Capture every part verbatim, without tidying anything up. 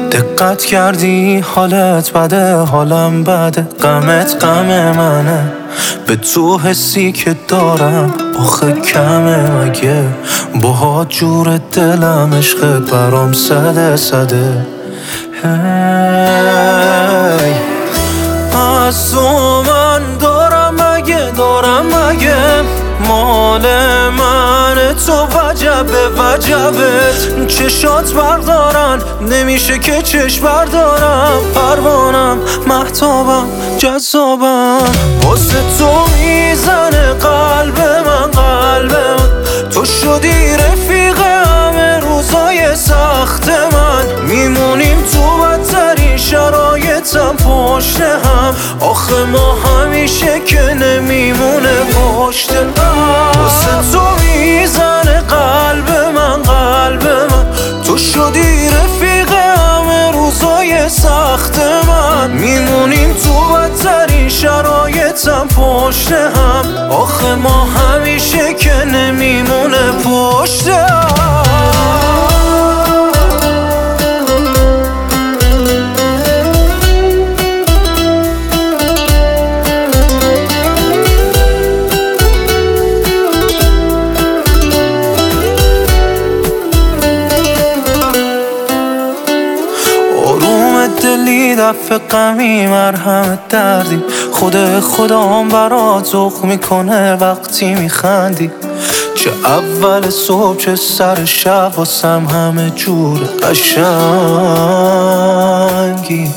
دقت کردی حالت بده، حالم بده، غمت غم منه. به تو حسی که دارم آخه کمه مگه؟ باها جور دلم عشقت برام صده صده. هی از تو من دارم مگه، دارم مگه؟ مال من تو وجبه وجبت. چشات بردارن نمیشه که چشم بردارم. پروانم محتابم جذابم، واسه تو میزنه قلب من قلب من. تو شدی رفیق همه روزای سخت من. میمونیم تو بدترین شرایطم پشت هم. آخه ما همیشه که نمیمونه پشت هم. واسه تو میزنه قلب من قلب من. تو شدی رفیق همه روزای سخت من. میمونیم تو بدترین شرایطم پشت هم. آخه ما همیشه که نمیمونه پشت هم. دلی دفع غمی مرهم دردی. خود خدام برات ذوق میکنه وقتی میخندی. چه اول صبح چه سر شب واسم همه جور قشنگی.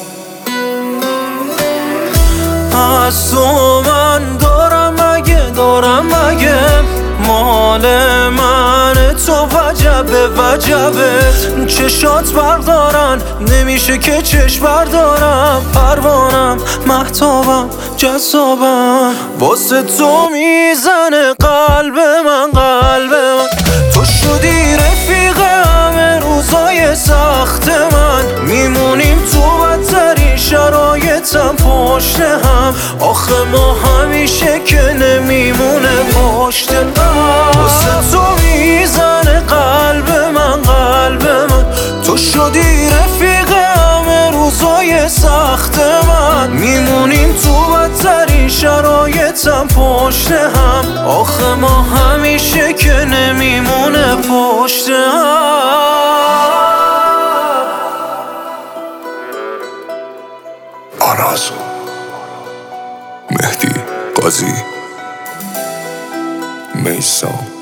از تو من دارم مگه، دارم مگه؟ مال من تو وجبه وجبت. چشات بردارن نمیشه که چشم بردارم. پروانم محتابم جذابم، واسه تو میزنه قلب من قلب من. تو شدی رفیق همه روزای سخت من. میمونیم تو بدترین شرایطم پشت هم. آخه ما همیشه که نمیمونه پشت هم. واسه تو میزنه قلب من قلب من. تو شدی رفیق همه روزای سخت من. میمونیم تو بدترین شرایطم پشت هم. آخه ما همیشه که نمیمونه پشت هم. آرازو مهدی قاضی میثم